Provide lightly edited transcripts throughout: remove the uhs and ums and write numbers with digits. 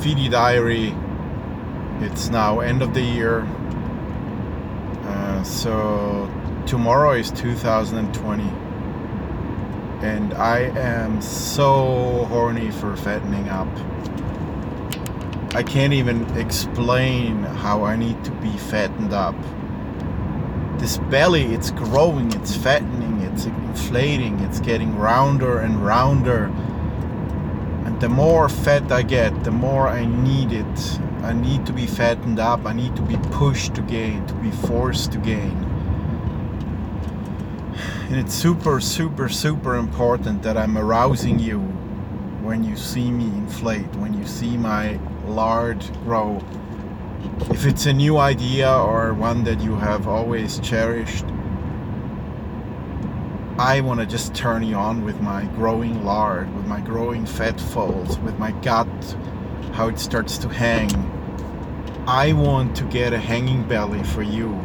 Feedy Diary. It's now end of the year. So tomorrow is 2020. And I am so horny for fattening up. I can't even explain how I need to be fattened up. This belly, it's growing, it's fattening, it's inflating, it's getting rounder and rounder. And the more fat I get, the more I need it. I need to be fattened up, I need to be pushed to gain, to be forced to gain. And it's super, super, super important that I'm arousing you when you see me inflate, when you see my lard grow. If it's a new idea or one that you have always cherished, I want to just turn you on with my growing lard, with my growing fat folds, with my gut, how it starts to hang. I want to get a hanging belly for you.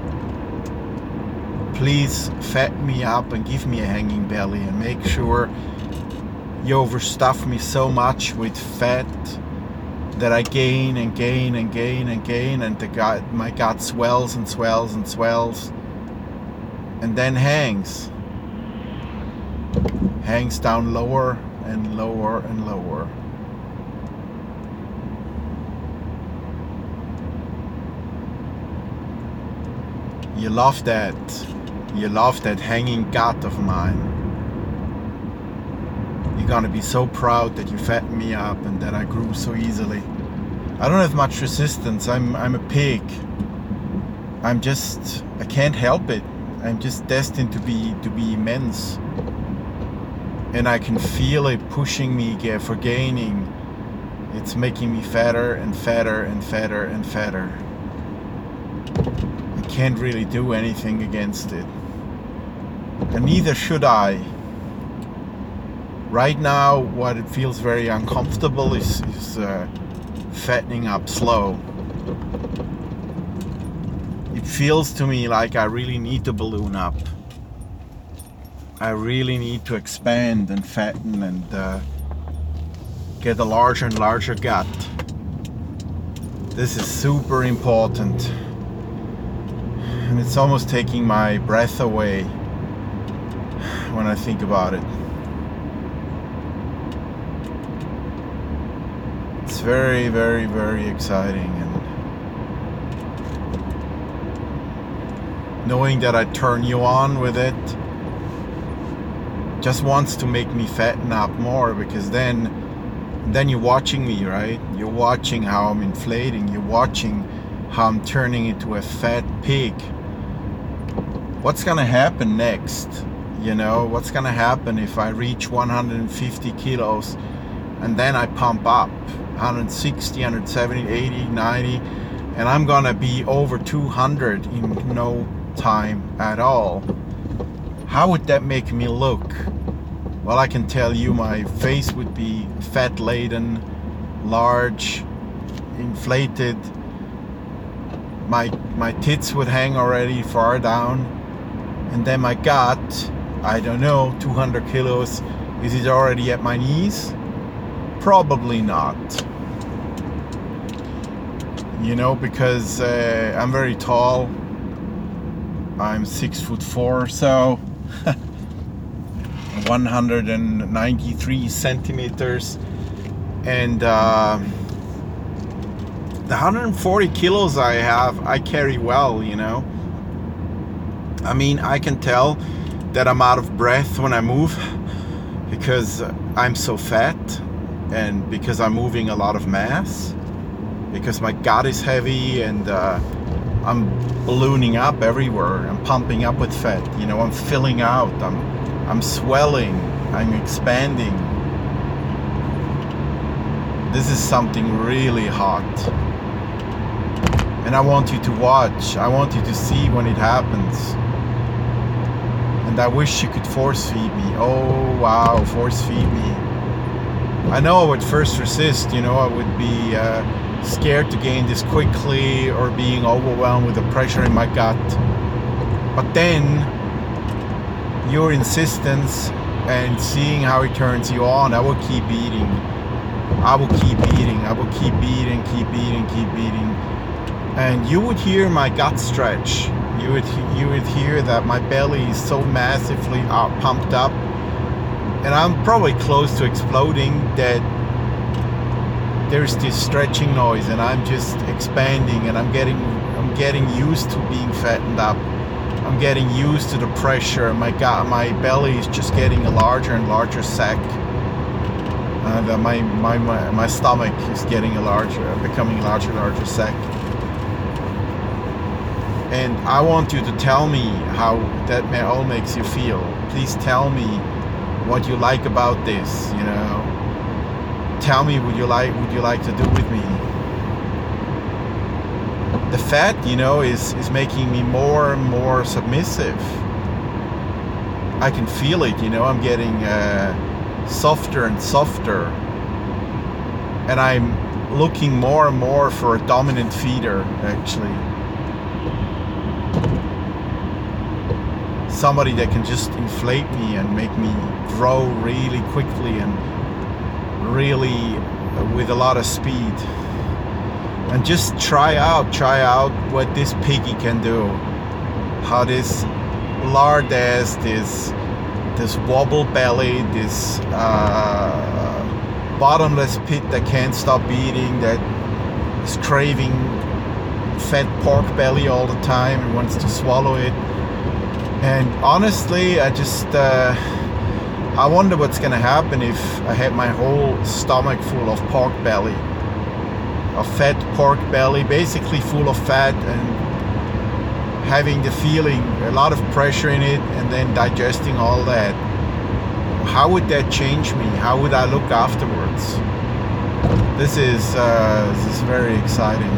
Please fat me up and give me a hanging belly and make sure you overstuff me so much with fat that I gain and gain and gain and gain, and my gut swells and swells and swells, and then hangs down lower and lower and lower. You love that. You love that hanging gut of mine. You're gonna be so proud that you fattened me up and that I grew so easily. I don't have much resistance. I'm a pig. I can't help it. I'm just destined to be immense. And I can feel it pushing me for gaining. It's making me fatter and fatter and fatter and fatter. I can't really do anything against it. And neither should I. Right now, what it feels very uncomfortable is fattening up slow. It feels to me like I really need to balloon up. I really need to expand and fatten and get a larger and larger gut. This is super important. And it's almost taking my breath away when I think about it. It's very, very, very exciting, and knowing that I turn you on with it just wants to make me fatten up more, because then you're watching me, right? You're watching how I'm inflating. You're watching how I'm turning into a fat pig. What's gonna happen next? You know, what's gonna happen if I reach 150 kilos and then I pump up 160, 170, 80, 90, and I'm gonna be over 200 in no time at all. How would that make me look? Well, I can tell you my face would be fat laden, large, inflated. My tits would hang already far down, and then my gut, I don't know, 200 kilos. Is it already at my knees? Probably not. You know, because I'm very tall. I'm 6'4" or so. 193 centimeters. And the 140 kilos I have, I carry well, you know. I mean, I can tell that I'm out of breath when I move because I'm so fat, and because I'm moving a lot of mass, because my gut is heavy, and I'm ballooning up everywhere. I'm pumping up with fat, you know, I'm filling out, I'm swelling, I'm expanding. This is something really hot. And I want you to watch. I want you to see when it happens. And I wish you could force feed me. Oh wow, force feed me. I know I would first resist, you know, I would be scared to gain this quickly, or being overwhelmed with the pressure in my gut. But then your insistence and seeing how it turns you on, I will keep eating. I will keep eating. I will keep eating, keep eating, keep eating. And you would hear my gut stretch. You would hear that my belly is so massively pumped up, and I'm probably close to exploding, that there's this stretching noise, and I'm just expanding, and I'm getting used to being fattened up. I'm getting used to the pressure. My belly is just getting a larger and larger sack. And my stomach is becoming a larger and larger sack. And I want you to tell me how that all makes you feel. Please tell me what you like about this, you know. Tell me what you like to do with me. The fat, you know, is making me more and more submissive. I can feel it, you know. I'm getting softer and softer, and I'm looking more and more for a dominant feeder, actually. Somebody that can just inflate me and make me grow really quickly and really with a lot of speed. And just try out what this piggy can do. How this lard ass, this wobble belly, this bottomless pit that can't stop eating, that is craving fat pork belly all the time and wants to swallow it. And honestly, I wonder what's gonna happen if I had my whole stomach full of pork belly, of fat pork belly, basically full of fat, and having the feeling, a lot of pressure in it, and then digesting all that. How would that change me? How would I look afterwards? This is very exciting.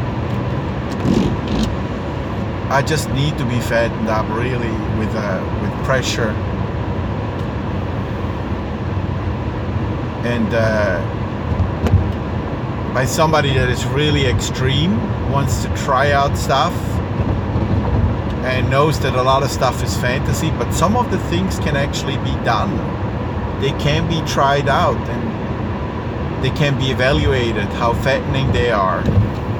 I just need to be fattened up really with pressure, and by somebody that is really extreme, wants to try out stuff and knows that a lot of stuff is fantasy, but some of the things can actually be done. They can be tried out, and they can be evaluated how fattening they are.